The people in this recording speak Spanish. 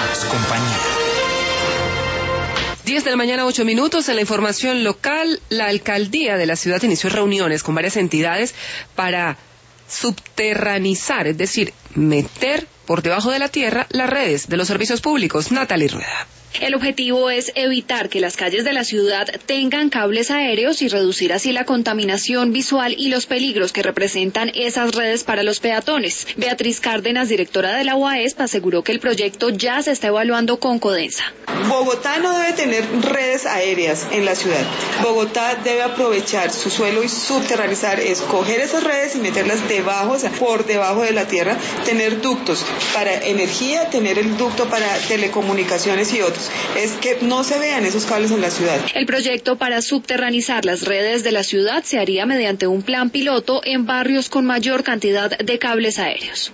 Hagamos compañía. 10 de la mañana, 8 minutos. En la información local, la alcaldía de la ciudad inició reuniones con varias entidades para subterranizar, es decir, meter por debajo de la tierra las redes de los servicios públicos. Natalie Rueda. El objetivo es evitar que las calles de la ciudad tengan cables aéreos y reducir así la contaminación visual y los peligros que representan esas redes para los peatones. Beatriz Cárdenas, directora de la UAESP, aseguró que el proyecto ya se está evaluando con Codensa. Bogotá no debe tener redes aéreas en la ciudad. Bogotá debe aprovechar su suelo y subterranizar, coger esas redes y meterlas debajo, o sea, por debajo de la tierra, tener ductos para energía, tener el ducto para telecomunicaciones y otros. Es que no se vean esos cables en la ciudad. El proyecto para subterranizar las redes de la ciudad se haría mediante un plan piloto en barrios con mayor cantidad de cables aéreos.